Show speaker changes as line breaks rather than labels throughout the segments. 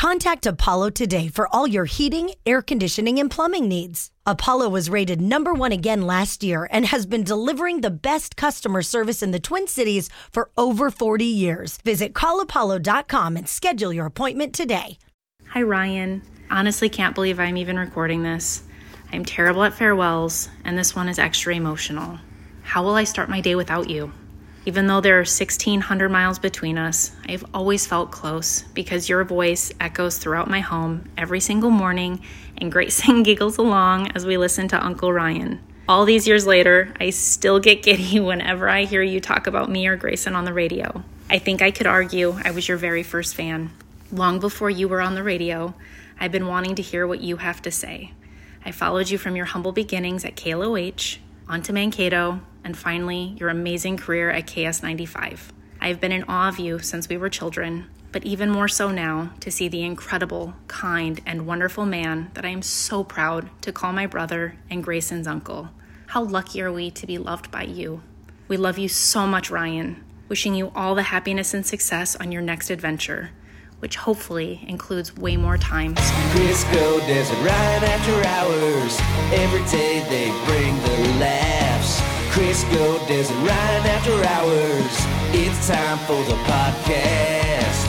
Contact Apollo today for all your heating, air conditioning, and plumbing needs. Apollo was rated #1 again last year and has been delivering the best customer service in the Twin Cities for over 40 years. Visit callapollo.com and schedule your appointment today.
Hi, Ryan. Honestly can't believe I'm even recording this. I'm terrible at farewells, and this one is extra emotional. How will I start my day without you? Even though there are 1,600 miles between us, I've always felt close because your voice echoes throughout my home every single morning, and Grayson giggles along as we listen to Uncle Ryan. All these years later, I still get giddy whenever I hear you talk about me or Grayson on the radio. I think I could argue I was your very first fan. Long before you were on the radio, I've been wanting to hear what you have to say. I followed you from your humble beginnings at KLOH, onto Mankato, and finally, your amazing career at KS95. I've been in awe of you since we were children, but even more so now to see the incredible, kind, and wonderful man that I am so proud to call my brother and Grayson's uncle. How lucky are we to be loved by you? We love you so much, Ryan. Wishing you all the happiness and success on your next adventure, which hopefully includes way more time.
Crisco Desert Ryan after hours. Every day they bring the laughs. Crisco Desert Ryan after hours. It's time for the podcast.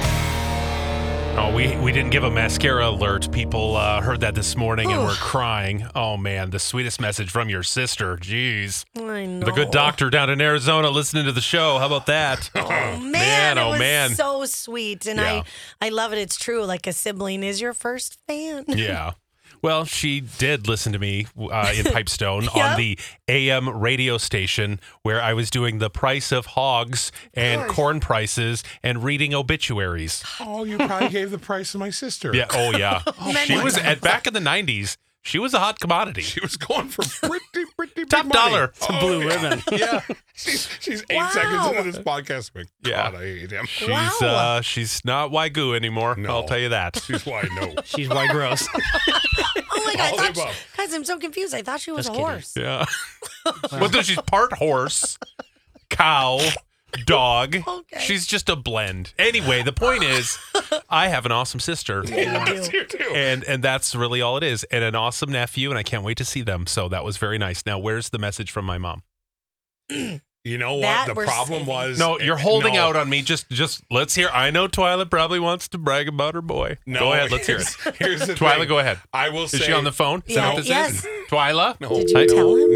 Oh, we didn't give a mascara alert. People heard that this morning and were crying. Oh, man, the sweetest message from your sister. Jeez.
I know.
The good doctor down in Arizona listening to the show. How about that?
Oh, man.
Oh,
it was
man.
so sweet. And
Yeah.
I love it. It's true. Like a sibling is your first fan.
Yeah. Well, she did listen to me in Pipestone
Yep.
on the AM radio station where I was doing the price of hogs and corn prices and reading obituaries.
Oh, you probably gave the price of my sister.
Yeah. Oh, yeah. She was back in the 90s. She was a hot commodity.
She was going for pretty big
Top
money.
dollar.
Oh,
Blue
yeah.
ribbon.
Yeah. She's 8
Wow.
seconds into this podcast. Like,
Yeah.
God, I hate him.
She's not Wagyu anymore.
No.
I'll tell you that.
She's why I know.
She's white gross.
Oh my God.
All the above.
Guys, I'm so confused. I thought she was
Just
a
kidding.
horse.
Yeah. Well, then she's part horse, cow, dog.
Okay.
She's just a blend. Anyway, the point is, I have an awesome sister.
Yes, you do.
And that's really all it is. And an awesome nephew, and I can't wait to see them. So that was very nice. Now, where's the message from my mom?
You know what?
That
The
we're
problem
saving.
was...
No, you're holding
no.
out on me. Just let's hear. I know Twyla probably wants to brag about her boy.
No,
Go ahead. Let's hear it.
Here's the
Twyla,
thing.
go ahead.
I will say...
Is she on the phone? Is that what this
Yes.
is? Twyla?
No,
Did you tell him?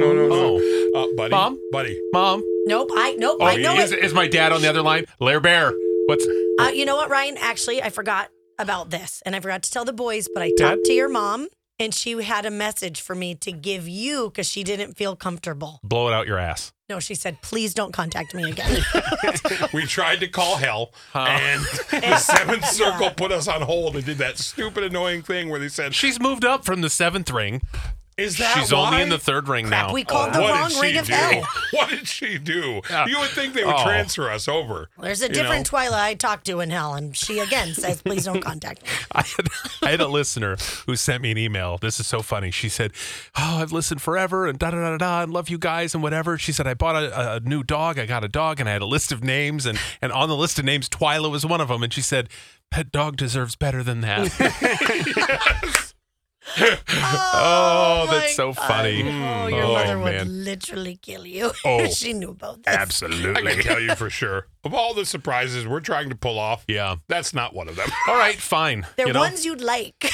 Oh.
buddy.
Mom?
Buddy.
Mom?
Nope. I know
is,
it.
is my dad on the other line? Lair Bear. What's...
You know what, Ryan? Actually, I forgot about this, and I forgot to tell the boys, but I
Dad?
talked to your mom, and she had a message for me to give you because she didn't feel comfortable.
Blow it out your ass.
No, she said, please don't contact me again.
We tried to call hell, and the seventh circle put us on hold and did that stupid, annoying thing where they said,
She's moved up from the 7th ring.
"Is that
She's
why?"
only in the 3rd ring now.
We called the
What
wrong
did she
ring of
do?
hell.
What did she do?
Yeah.
You would think they would
Oh.
transfer us over.
There's a
You
different
know?
Twyla I talked to in hell, and she again says, please don't contact me.
I had a listener who sent me an email. This is so funny. She said, "Oh, I've listened forever and da-da-da-da-da and love you guys and whatever." She said, "I bought a new dog. I got a dog and I had a list of names and on the list of names, Twyla was one of them." And she said, "That dog deserves better than that." Oh,
my
that's so funny.
Oh, your
Oh,
mother
man.
would literally kill you
Oh,
if she knew about this.
I
Absolutely.
can tell you for sure. Of all the surprises we're trying to pull off,
Yeah.
that's not one of them.
All right, fine.
They're
You know?
ones you'd like.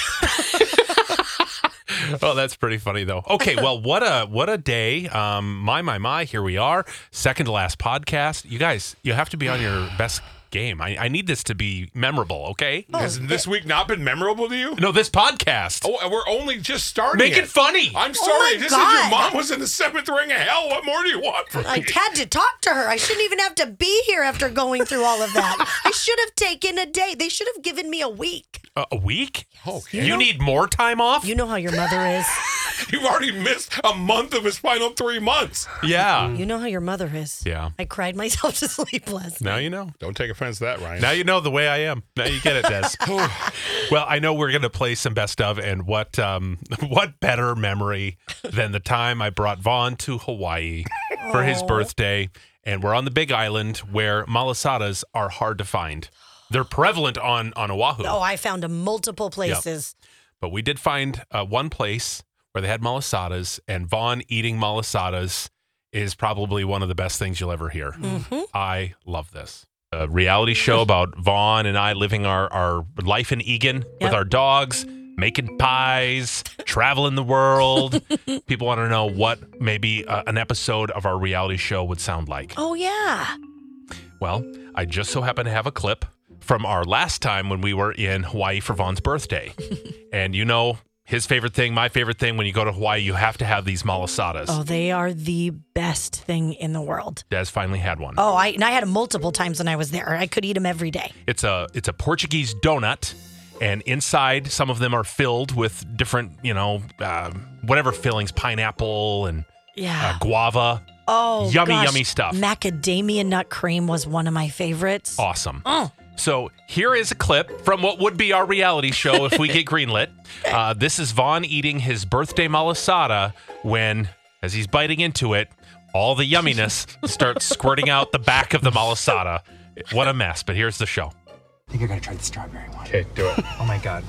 Oh, that's pretty funny though. Okay, well, what a day. My, here we are. Second to last podcast. You guys, you have to be on your best game. I need this to be memorable, okay?
Has this week not been memorable to you?
No, this podcast.
Oh, we're only just starting.
Make it funny.
I'm
my
sorry. This is your
God.
mom was in the 7th ring of hell. What more do you want from
I
me?
had to talk to her. I shouldn't even have to be here after going through all of that. I should have taken a day. They should have given me a week.
A week?
Okay.
You need more time off?
You know how your mother is.
You've already missed a month of his final 3 months.
Yeah.
You know how your mother is.
Yeah.
I cried myself to sleep last night.
Now you know.
Don't take offense to that, Ryan.
Now you know the way I am. Now you get it, Des. Well, I know we're going to play some best of, and what better memory than the time I brought Vaughn to Hawaii for his birthday, and we're on the Big Island where malasadas are hard to find. They're prevalent on Oahu.
Oh, I found them multiple places.
But we did find one place where they had malasadas, and Vaughn eating malasadas is probably one of the best things you'll ever hear.
Mm-hmm.
I love this. A reality show about Vaughn and I living our life in Egan with our dogs, making pies, traveling the world. People want to know what maybe an episode of our reality show would sound like.
Oh, yeah.
Well, I just so happen to have a clip from our last time when we were in Hawaii for Vaughn's birthday. And you know, his favorite thing, my favorite thing, when you go to Hawaii, you have to have these malasadas.
Oh, they are the best thing in the world.
Des finally had one.
Oh, I had them multiple times when I was there. I could eat them every day.
It's a Portuguese donut, and inside some of them are filled with different, whatever fillings, pineapple and guava.
Oh,
yummy stuff.
Macadamia nut cream was one of my favorites.
Awesome. So here is a clip from what would be our reality show if we get greenlit. This is Vaughn eating his birthday malasada when, as he's biting into it, all the yumminess starts squirting out the back of the malasada. What a mess, but here's the show.
I think I gotta try the strawberry one.
Okay, do it.
Oh my God.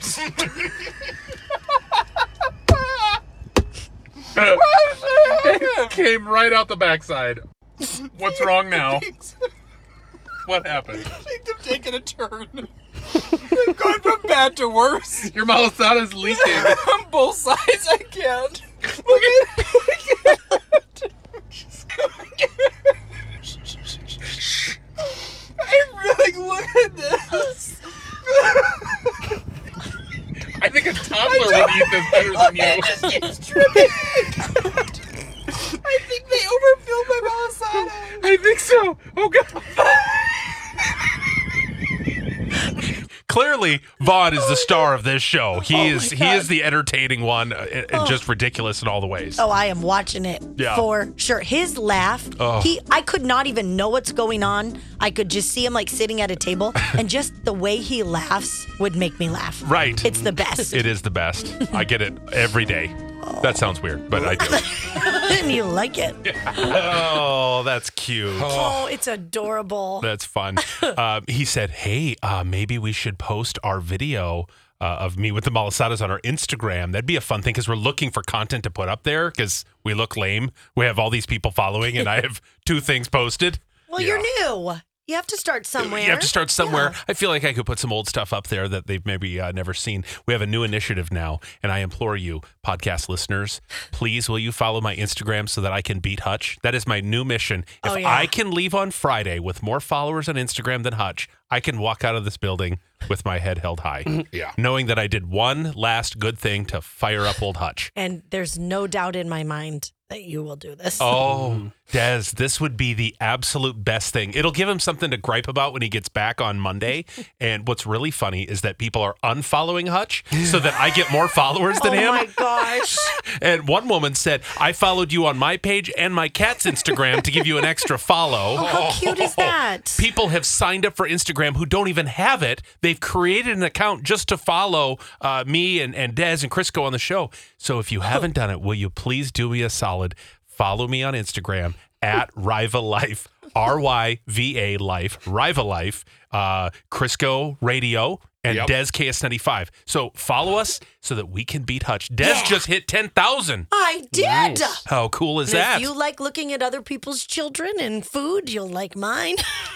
It came right out the backside. What's wrong now? What happened?
I think they're taking a turn. They've gone from bad to worse.
Your malasada's leaking.
On both sides, I can't. Look at it. I'm really looking at this.
I think a toddler would eat this better than you.
It just keeps dripping. I think they overfilled my malasada.
I think so. Oh, God. Clearly, Vaughn is the star of this show. He is the entertaining one and just ridiculous in all the ways.
Oh, I am watching it for sure. His laugh, I could not even know what's going on. I could just see him like sitting at a table, and just the way he laughs would make me laugh.
Right.
It's the best.
It is the best. I get it every day. That sounds weird, but I do.
And you like it.
Oh, that's cute.
Oh, it's adorable.
That's fun. He said, hey, maybe we should post our video of me with the malasadas on our Instagram. That'd be a fun thing because we're looking for content to put up there because we look lame. We have all these people following, and I have 2 things posted.
Well, you're new. You have to start somewhere.
You have to start somewhere.
Yeah.
I feel like I could put some old stuff up there that they've maybe never seen. We have a new initiative now, and I implore you, podcast listeners, please will you follow my Instagram so that I can beat Hutch? That is my new mission. If I can leave on Friday with more followers on Instagram than Hutch, I can walk out of this building with my head held high. Knowing that I did one last good thing to fire up old Hutch.
And there's no doubt in my mind that you will do this.
Oh, Des, this would be the absolute best thing. It'll give him something to gripe about when he gets back on Monday. And what's really funny is that people are unfollowing Hutch so that I get more followers than him.
Oh my gosh.
And one woman said, I followed you on my page and my cat's Instagram to give you an extra follow.
Oh, how cute is that?
People have signed up for Instagram who don't even have it. They've created an account just to follow me and Des and Crisco on the show. So if you haven't done it, will you please do me a solid? Follow me on Instagram at Riva Life, RYVA Life, Riva Life, Crisco Radio, and Des KS95. So follow us so that we can beat Hutch. Des just hit 10,000.
I did.
Nice. How cool is that?
If you like looking at other people's children and food, you'll like mine.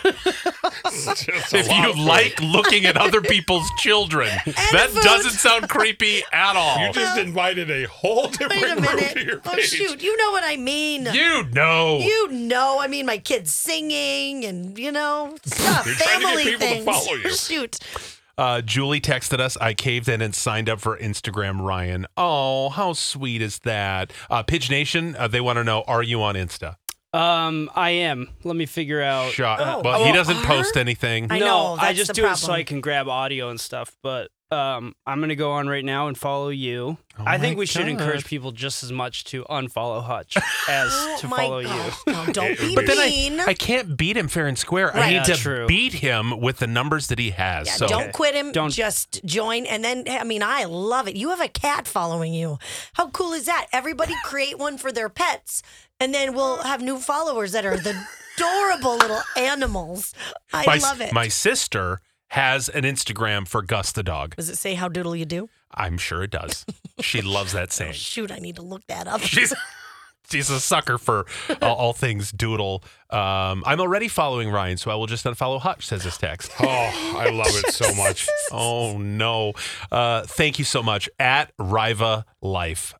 If you like looking at other people's children, that doesn't sound creepy at all.
You just invited a whole different
Wait a
group
minute.
to your
Oh,
page.
shoot. You know what I mean.
You know.
You know. I mean, my kids singing and, stuff.
You're trying to get
Family
people to
things.
follow you.
Shoot.
Julie texted us. I caved in and signed up for Instagram, Ryan. Oh, how sweet is that? Pidge Nation, they want to know, are you on Insta?
I am. Let me figure out.
Well, he doesn't post anything.
I
No,
know,
I
that's
just
the
do it so
problem.
I can grab audio and stuff. But I'm gonna go on right now and follow you. I think we should encourage people just as much to unfollow Hutch as to follow you.
No, don't be
But then
mean.
I can't beat him fair and square. I
Right.
need to
True.
beat him with the numbers that he has.
Yeah,
so
don't quit him.
Don't-
Just join. And then, I love it. You have a cat following you. How cool is that? Everybody create one for their pets, and then we'll have new followers that are the adorable little animals. I love it.
My sister has an Instagram for Gus the dog.
Does it say how doodle you do?
I'm sure it does. She loves that saying.
Shoot, I need to look that up.
She's a sucker for all things doodle. I'm already following Ryan, so I will just unfollow Hutch, says this text.
Oh, I love it so much.
Oh, no. Thank you so much. At Riva Life,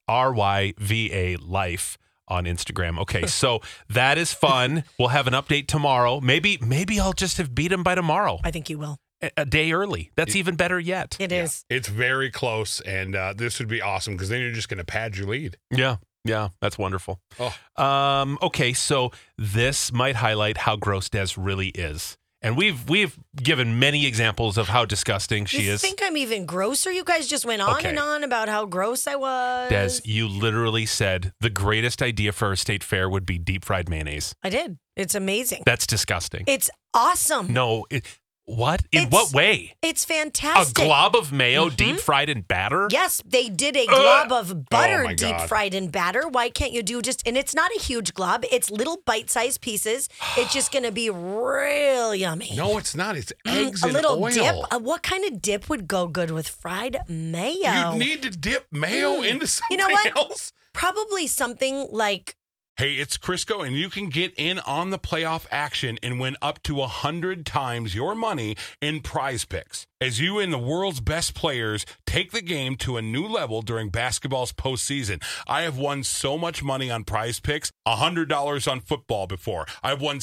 RYVA Life on Instagram. Okay, so that is fun. We'll have an update tomorrow. Maybe I'll just have beat him by tomorrow.
I think you will.
A day early. That's even better yet.
It is.
It's very close, and this would be awesome because then you're just going to pad your lead.
Yeah, that's wonderful.
Oh.
Okay, so this might highlight how gross Des really is. And we've given many examples of how disgusting she
You
is.
think I'm even grosser? You guys just went on and on about how gross I was.
Des, you literally said the greatest idea for a state fair would be deep fried mayonnaise.
I did. It's amazing.
That's disgusting.
It's awesome.
No, what? In what way?
It's fantastic.
A glob of mayo deep fried in batter?
Yes, they did a glob of butter
my
deep
God.
fried in batter. Why can't you do and it's not a huge glob. It's little bite-sized pieces. It's just going to be real yummy.
No, it's not. It's eggs
A
and
little
oil.
dip. What kind of dip would go good with fried mayo?
You need to dip mayo into something
what?
else.
Probably something like
Hey, it's Crisco, and you can get in on the playoff action and win up to 100 times your money in Prize Picks. As you and the world's best players take the game to a new level during basketball's postseason. I have won so much money on Prize Picks, $100 on football before. I've won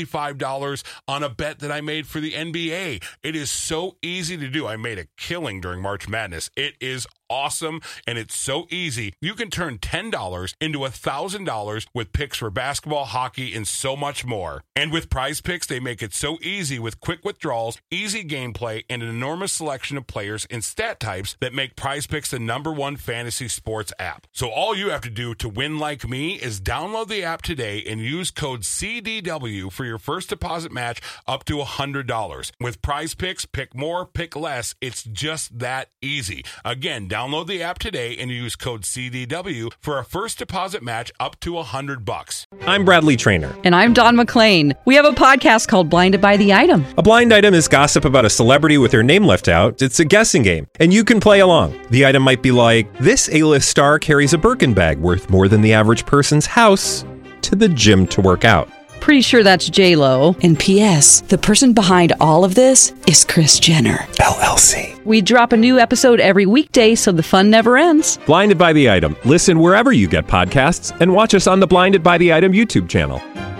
$65 on a bet that I made for the NBA. It is so easy to do. I made a killing during March Madness. It is awesome, and it's so easy. You can turn $10 into $1,000 with picks for basketball, hockey, and so much more. And with Prize Picks, they make it so easy with quick withdrawals, easy gameplay, and an enormous selection of players and stat types that make Prize Picks the #1 fantasy sports app. So all you have to do to win like me is download the app today and use code CDW for your first deposit match up to $100. With Prize Picks, pick more, pick less. It's just that easy. Again, download the app today and use code CDW for a first deposit match up to $100.
I'm Bradley Trainer.
And I'm Don McClain. We have a podcast called Blinded by the Item.
A blind item is gossip about a celebrity with their name left out. It's a guessing game, and you can play along. The item might be like, this A-list star carries a Birkin bag worth more than the average person's house to the gym to work out.
Pretty sure that's J-Lo.
And P.S. the person behind all of this is Kris Jenner,
LLC.
We drop a new episode every weekday so the fun never ends.
Blinded by the Item. Listen wherever you get podcasts and watch us on the Blinded by the Item YouTube channel.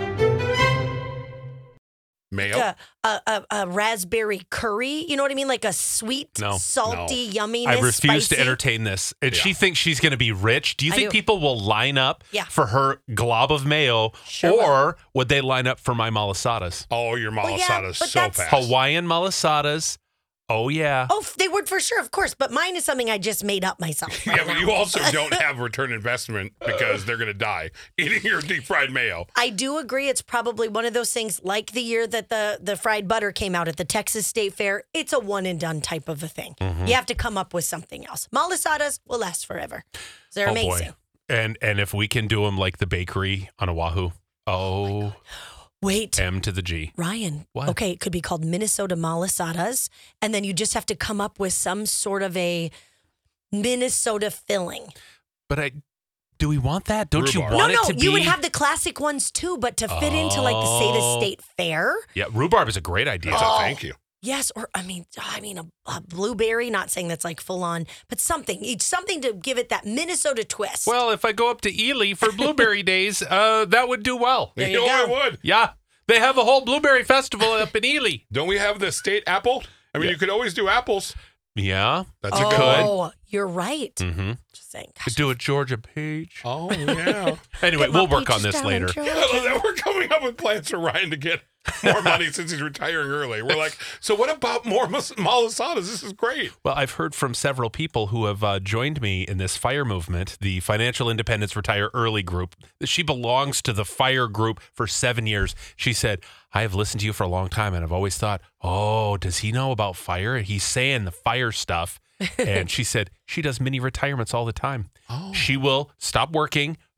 Mayo?
a raspberry curry. You know what I mean? Like a sweet, salty, yumminess.
I refuse
spicy.
to entertain this. And she thinks she's going to be rich. Do you think people will line up
for
her glob of mayo? Or would they line up for my malasadas?
Oh, your malasadas so fast.
Hawaiian malasadas. Oh, yeah.
Oh, they would for sure, of course. But mine is something I just made up myself.
Yeah, but you also don't have return investment because they're going to die eating your deep fried mayo.
I do agree. It's probably one of those things like the year that the fried butter came out at the Texas State Fair. It's a one and done type of a thing.
Mm-hmm.
You have to come up with something else. Malasadas will last forever. They're amazing.
Boy. And if we can do them like the bakery on Oahu. Oh.
Wait.
M to the G.
Ryan.
What?
Okay, it could be called Minnesota Malasadas. And then you just have to come up with some sort of a Minnesota filling.
But do we want that? Don't you want it to be?
You would have the classic ones too, but to fit into like the state fair.
Yeah, rhubarb is a great idea.
Thank you.
Yes, or I mean a blueberry. Not saying that's like full on, but something to give it that Minnesota twist.
Well, if I go up to Ely for blueberry days, that would do well.
There you go.
It would.
Yeah, they have a whole blueberry festival up in Ely.
Don't we have the state apple? I mean, you could always do apples.
Yeah,
that's a good one.
Oh, you're right.
Mm-hmm.
Just saying.
Could do a Georgia Page.
Oh, yeah.
Anyway, we'll work on this later.
I love that we're coming up with plans for Ryan to get more money since he's retiring early. We're like, so what about more malasadas? This is great.
Well, I've heard from several people who have joined me in this FIRE movement, the Financial Independence Retire Early group. She belongs to the FIRE group for 7 years. She said, I have listened to you for a long time, and I've always thought, oh, does he know about FIRE? He's saying the FIRE stuff. And she said she does mini retirements all the time. Oh. She will stop working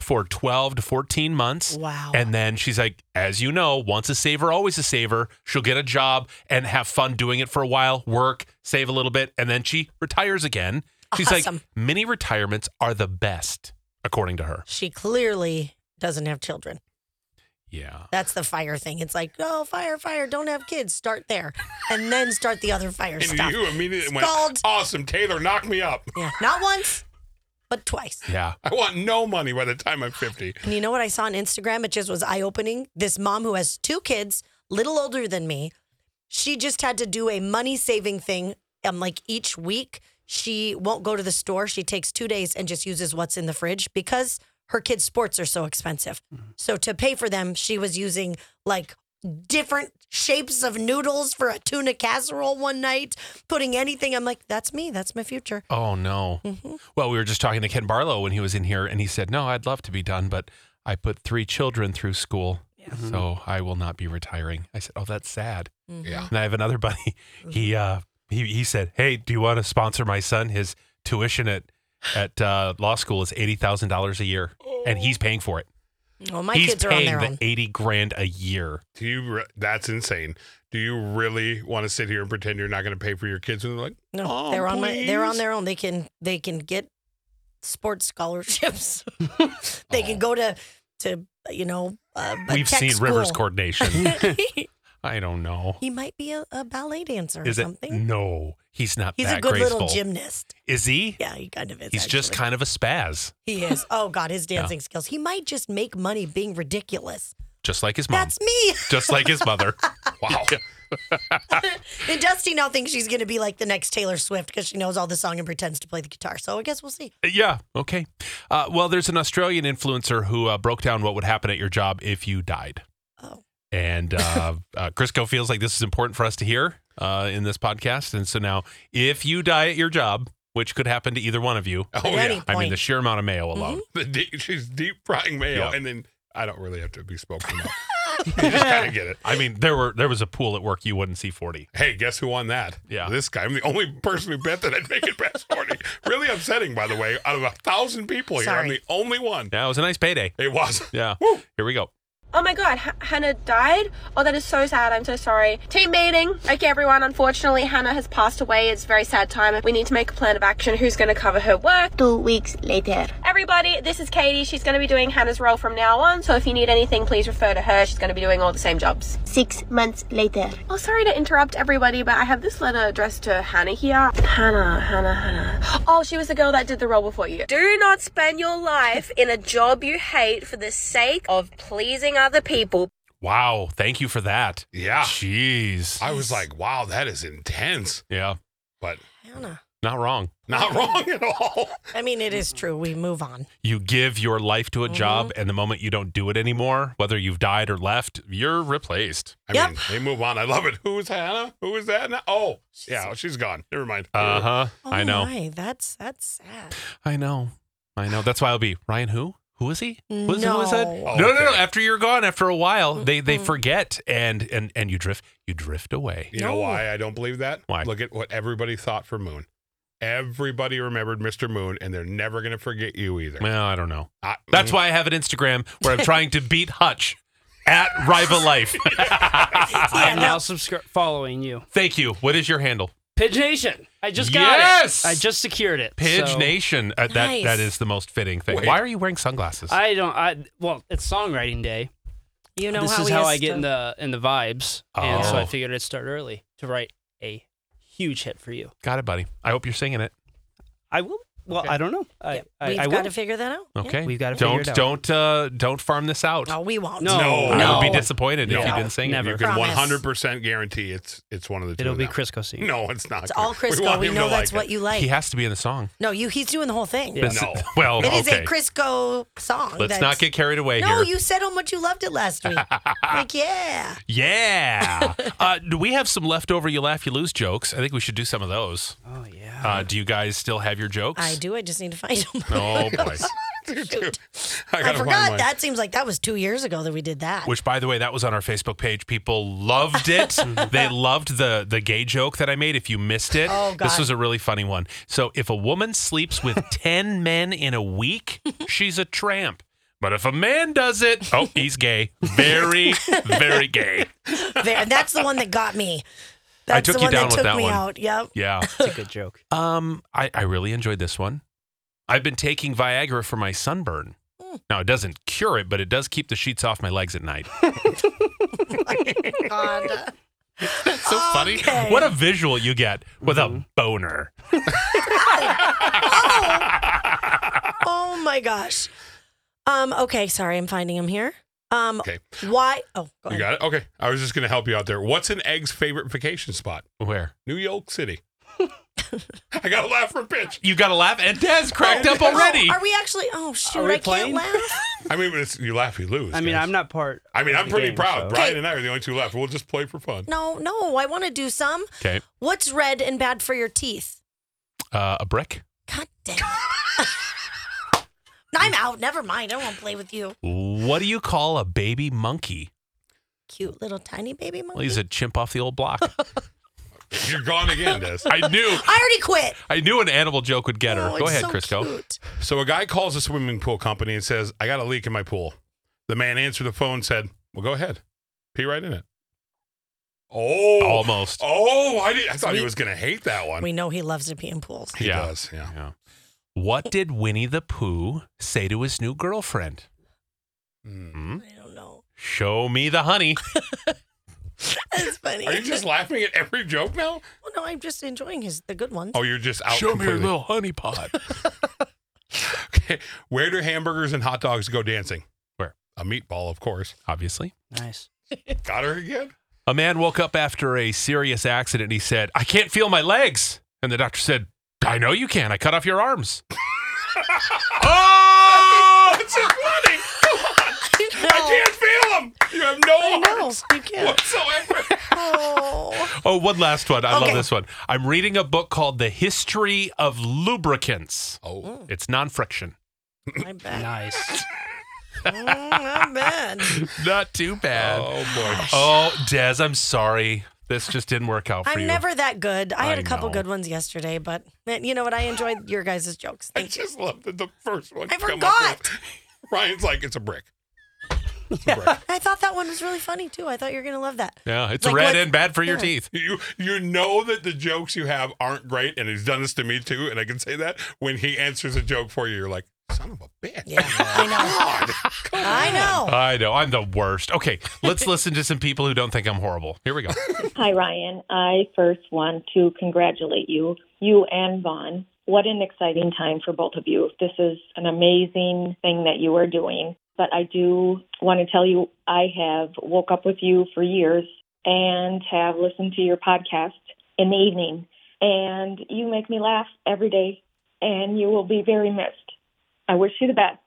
for 12 to 14 months.
Wow.
And then she's like, as you know, once a saver, always a saver. She'll get a job and have fun doing it for a while, work, save a little bit, and then she retires again. She's like, mini retirements are the best, according to her.
She clearly doesn't have children.
Yeah.
That's the fire thing. It's like, oh, fire, don't have kids. Start there. And then start the other fire
and
stuff.
You immediately went,
Scald.
awesome, Taylor, knock me up.
Yeah, not once, but twice.
Yeah.
I want no money by the time I'm 50.
And you know what I saw on Instagram? It just was eye-opening. This mom who has 2 kids, little older than me, she just had to do a money-saving thing. Like each week, she won't go to the store. She takes 2 days and just uses what's in the fridge because her kids' sports are so expensive. So to pay for them, she was using like different shapes of noodles for a tuna casserole one night, putting anything. I'm like, that's me. That's my future.
Oh, no. Mm-hmm. Well, we were just talking to Ken Barlow when he was in here, and he said, no, I'd love to be done, but I put 3 children through school, so I will not be retiring. I said, oh, that's sad.
Mm-hmm.
Yeah.
And I have another buddy. He said, hey, do you want to sponsor my son? His tuition at law school is $80,000 a year, and he's paying for it.
Well, my
He's
kids are on
paying
their
the
own.
$80,000 a year.
That's insane. Do you really want to sit here and pretend you're not going to pay for your kids? And they're like,
No,
oh,
they're on
please.
they're on their own. They can get sports scholarships. They can go to a
We've
tech
seen
school.
Rivers coordination. I don't know.
He might be a ballet dancer or
Is it?
something.
No, he's not.
He's
that
a good
graceful.
little gymnast.
Is he?
Yeah, he kind of is.
He's just
actually.
kind of a spaz,
He is. Oh God, his dancing skills. He might just make money being ridiculous.
just like his mom.
That's me.
Just like his mother.
Wow.
And Dusty now thinks she's going to be like the next Taylor Swift because she knows all the song and pretends to play the guitar. So I guess we'll see.
Yeah. Okay. Well, there's an Australian influencer who broke down what would happen at your job if you died.
Oh.
And Crisco feels like this is important for us to hear in this podcast. And so now, if you die at your job, which could happen to either one of you,
Oh,
At any
yeah.
I mean,
point.
the sheer amount of mayo alone.
She's deep frying mayo,
Yeah.
and then I don't really have to be spoken about. You just kind of get it.
I mean, there was a pool at work you wouldn't see 40.
Hey, guess who won that?
Yeah.
This guy. I'm the only person who bet that I'd make it past 40. Really upsetting, by the way. Out of 1,000 people here, I'm
Sorry.
the only one.
Yeah, it was a nice payday.
It was.
Yeah.
Woo.
Here we go.
Oh my god, Hannah died? Oh, that is so sad. I'm so sorry. Team meeting. Okay, everyone. Unfortunately, Hannah has passed away. It's a very sad time. We need to make a plan of action. Who's going to cover her work?
2 weeks later.
Everybody, this is Katie. She's going to be doing Hannah's role from now on. So if you need anything, please refer to her. She's going to be doing all the same jobs.
6 months later.
Oh, sorry to interrupt everybody, but I have this letter addressed to Hannah here. Hannah. Oh, she was the girl that did the role before you. Do not spend your life in a job you hate for the sake of pleasing other people.
Wow. Thank you for that.
Yeah.
Jeez.
I was like, wow, that is intense.
Yeah.
But
Hannah.
Not wrong.
not wrong at all.
I mean, it is true. We move on.
You give your life to a job, and the moment you don't do it anymore, whether you've died or left, you're replaced.
I
Yep.
mean, they move on. I love it. Who is Hannah? Who is that now? Oh, yeah, she's gone. Never mind.
Uh-huh.
Oh,
I know.
My, that's sad.
I know. That's why I'll be, Ryan, who? Who is he? Who is
No.
that?
Oh,
No.
okay.
After you're gone, after a while, they forget and you drift away.
You know why I don't believe that?
Why?
Look at what everybody thought for Moon. Everybody remembered Mr. Moon, and they're never going to forget you either.
Well, I don't know. That's why I have an Instagram where I'm trying to beat Hutch at Rival Life.
I'm now following you.
Thank you. What is your handle?
Pidge Nation. I just got
Yes!
it. I just secured it.
Pidge
so
Nation.
Nice.
That is the most fitting thing.
Wait.
Why are you wearing sunglasses?
Well, it's songwriting day.
You know
This
how
is
he
how
has
I get
to-
in the vibes, and so
Oh.
I figured I'd start early to write a huge hit for you.
Got it, buddy. I hope you're singing it.
I will. Well,
Okay.
I don't know.
We've
I
got
will.
to figure that out.
Okay.
We've got to figure it out.
Don't farm this out.
No, we won't.
No.
I would be disappointed if
No.
you didn't sing
Never.
it.
You can
Promise.
100% guarantee it's one of the two.
It'll be
now.
Crisco singing.
No, it's not.
It's all Crisco.
want
We
him
know
to
that's
like
what
it.
you like.
He has to be in the song.
No, he's doing the whole thing.
Yeah.
No.
Well,
It is
okay.
a Crisco song.
Let's
that's-
not get carried away
No,
here.
you said how much you loved it last week. Like, yeah.
Yeah. Do we have some leftover you laugh, you lose jokes? I think we should do some of those.
Oh yeah.
Do you guys still have your jokes?
I do. I just need to find them.
Oh, boy.
Shoot.
I
I
gotta
forgot.
find mine.
That seems like that was 2 years ago that we did that.
Which, by the way, that was on our Facebook page. People loved it. They loved the gay joke that I made. If you missed it,
Oh, God.
this was a really funny one. So if a woman sleeps with 10 men in a week, she's a tramp. But if a man does it, oh, he's gay. Very, very gay.
That's the one that got me.
I
That's
took
the
you
one
down
that
with
took
that
me
one.
out. Yep.
Yeah.
It's a good joke.
I really enjoyed this one. I've been taking Viagra for my sunburn. Now, it doesn't cure it, but it does keep the sheets off my legs at night.
God.
That's so funny. What a visual you get with a boner.
Oh my gosh. Okay, sorry, I'm finding him here.
Okay.
Why? Oh, go
You
ahead.
got it? Okay. I was just going to help you out there. What's an egg's favorite vacation spot?
Where?
New York City. I got to laugh for a pitch.
You got to laugh? And Des cracked up already.
Are we actually? Oh, shoot,
we
I
playing?
can't laugh.
I mean, it's, you laugh, you lose.
I mean,
guys.
I'm not part.
I'm
of the
pretty
game,
proud.
so-
Brian and I are the only two left. We'll just play for fun.
No, I want to do some.
Okay.
What's red and bad for your teeth?
A brick?
God damn. I'm out. Never mind. I don't want to play with you.
What do you call a baby monkey?
Cute little tiny baby monkey.
Well, he's a chimp off the old block.
You're gone again, Des.
I knew.
I already quit.
I knew an animal joke would get her.
Oh,
Go
it's
ahead,
so
Crisco.
cute.
So a guy calls a swimming pool company and says, I got a leak in my pool. The man answered the phone and said, well, go ahead. Pee right in it. Oh.
Almost.
Oh, I thought he was going to hate that one.
We know he loves to pee in pools.
He does, yeah.
What did Winnie the Pooh say to his new girlfriend?
I don't know.
Show me the honey.
That's funny.
Are you just laughing at every joke now?
Well, no, I'm just enjoying the good ones.
Oh, you're just out
Show me your
completely.
little honey pot.
Okay. Where do hamburgers and hot dogs go dancing?
Where?
A meatball, of course.
Obviously.
Nice.
Got her again?
A man woke up after a serious accident and he said, I can't feel my legs. And the doctor said, I know you can. I cut off your arms.
Oh! That's so funny! I can't feel them! You have no arms
you can't.
whatsoever.
Oh, one last one. I love
Okay.
this one. I'm reading a book called The History of Lubricants.
Oh.
It's non-friction.
My bad.
Nice.
Not bad.
Not too bad.
Oh, boy.
Oh, Des, I'm sorry. This just didn't work out for
I'm
you.
never that good. I had
I
a couple
know.
good ones yesterday, but man, you know what? I enjoyed your guys' jokes.
I
Thank you.
just love that the first one.
I
you come up
forgot.
with- Ryan's like, it's a brick.
I thought that one was really funny too. I thought you were gonna love that.
Yeah, it's
Like
red
what-
and bad for your
yeah.
teeth.
You know that the jokes you have aren't great, and he's done this to me too, and I can say that. When he answers a joke for you, you're like, son of a bitch.
Yeah, I know. I know.
I know. I'm the worst. Okay, let's listen to some people who don't think I'm horrible. Here we go.
Hi, Ryan. I first want to congratulate you and Vaughn. What an exciting time for both of you. This is an amazing thing that you are doing. But I do want to tell you, I have woke up with you for years and have listened to your podcast in the evening. And you make me laugh every day, and you will be very missed. I wish you the best.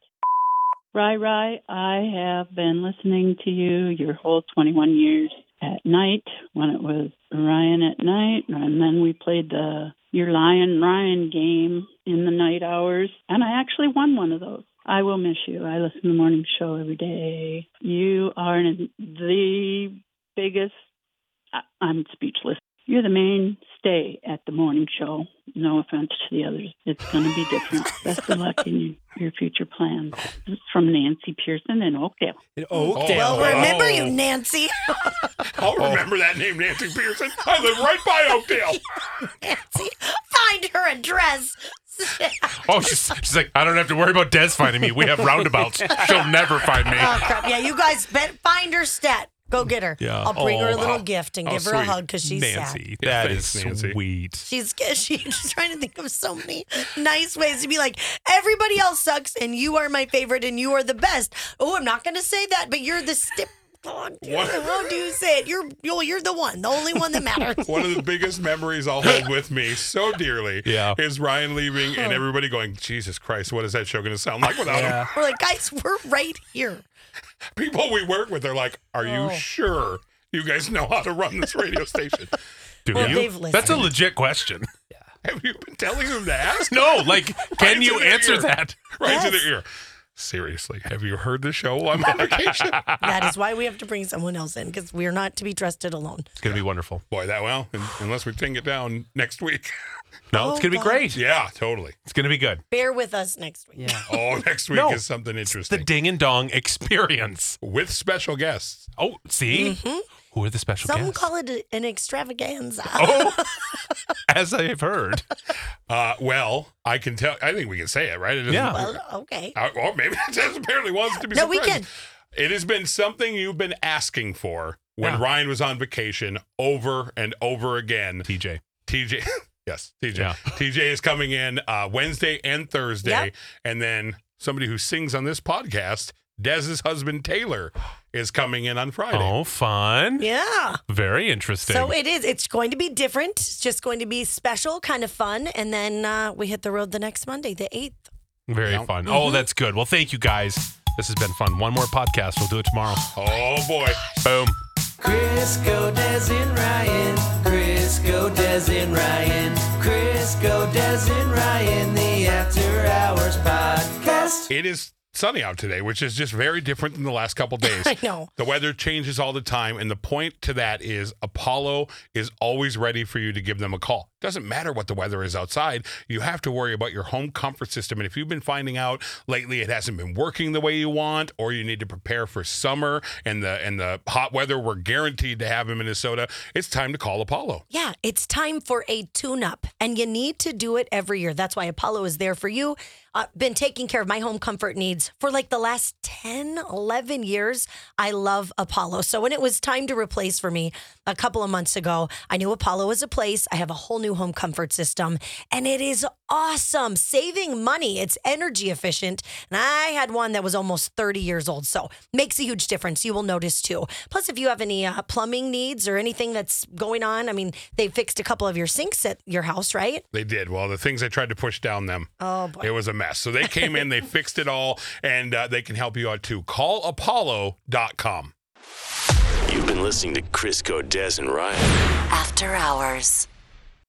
Rai, I have been listening to you your whole 21 years at night when it was Ryan at night, and then we played the Your Lion Ryan game in the night hours, and I actually won one of those. I will miss you. I listen to the morning show every day. You are the biggest, I'm speechless. You're the mainstay at the morning show. No offense to the others. It's going to be different. Best of luck in your future plans. This is from Nancy Pearson in Oakdale.
Well, remember you, Nancy.
I'll remember that name, Nancy Pearson. I live right by Oakdale.
Nancy, find her address.
Oh, she's like, I don't have to worry about Des finding me. We have roundabouts. She'll never find me.
Oh, crap. Yeah, you guys find her stat. Go get her.
Yeah.
I'll bring her a
Oh,
little
wow.
gift and
Oh,
give her a
sweet.
hug because she's
Nancy,
sad.
that
Thanks,
is
Nancy.
sweet.
She's trying to think of so many nice ways to be like, everybody else sucks and you are my favorite and you are the best. Oh, I'm not going to say that, but you're the how do you say it? You're the one, the only one that matters.
One of the biggest memories I'll hold with me so dearly is Ryan leaving and everybody going, Jesus Christ, what is that show going to sound like without him?
We're like, guys, we're right here.
People we work with are like, are you sure you guys know how to run this radio station?
Do
Well,
you?
they've listened.
That's a legit question.
Have you been telling them to ask?
No, like, can
Right
you
to their
answer
ear.
that?
Right to their ear. Seriously, have you heard the show while I'm on vacation?
That is why we have to bring someone else in, because we're not to be trusted alone.
It's going to be wonderful.
Boy, unless we ping it down next week.
No, it's going to be great.
Yeah, totally.
It's going to be good.
Bear with us next week.
Yeah.
Oh, next week is something interesting.
The Ding and Dong experience.
With special guests.
Oh, see?
Mm-hmm.
Who are the special
Some
guests?
call it an extravaganza.
Oh, as I have heard.
Well, I can tell. I think we can say it, right? It
Yeah.
Well, okay.
Or maybe it just apparently wants to be
No,
surprised.
we can.
It has been something you've been asking for when Ryan was on vacation over and over again.
TJ.
Yes, TJ.
Yeah.
TJ is coming in Wednesday and Thursday.
Yep.
And then somebody who sings on this podcast, Dez's husband, Taylor, is coming in on Friday.
Oh, fun.
Yeah.
Very interesting.
So it is. It's going to be different. It's just going to be special, kind of fun. And then we hit the road the next Monday, the 8th.
Very fun. Oh, that's good. Well, thank you guys. This has been fun. One more podcast. We'll do it tomorrow.
Oh, boy.
Boom.
Crisco, Des, and Ryan. Crisco, Des, and Ryan. Crisco, Des, and Ryan. The After Hours Podcast.
It is sunny out today, which is just very different than the last couple days.
I know.
The weather changes all the time, and the point to that is Apollo is always ready for you to give them a call. Doesn't matter what the weather is outside. You have to worry about your home comfort system. And if you've been finding out lately it hasn't been working the way you want, or you need to prepare for summer and the hot weather we're guaranteed to have in Minnesota, it's time to call Apollo.
Yeah, it's time for a tune-up, and you need to do it every year. That's why Apollo is there for you. Been taking care of my home comfort needs for like the last 10, 11 years. I love Apollo. So when it was time to replace for me a couple of months ago, I knew Apollo was a place. I have a whole new home comfort system, and it is awesome. Saving money. It's energy efficient. And I had one that was almost 30 years old. So makes a huge difference. You will notice too. Plus, if you have any plumbing needs or anything that's going on, I mean, they fixed a couple of your sinks at your house, right?
They did. Well, the things I tried to push down them, it was a mess. So they came in, they fixed it all, and they can help you out too. Call Apollo.com.
You've been listening to Crisco, Des, and Ryan.
After Hours.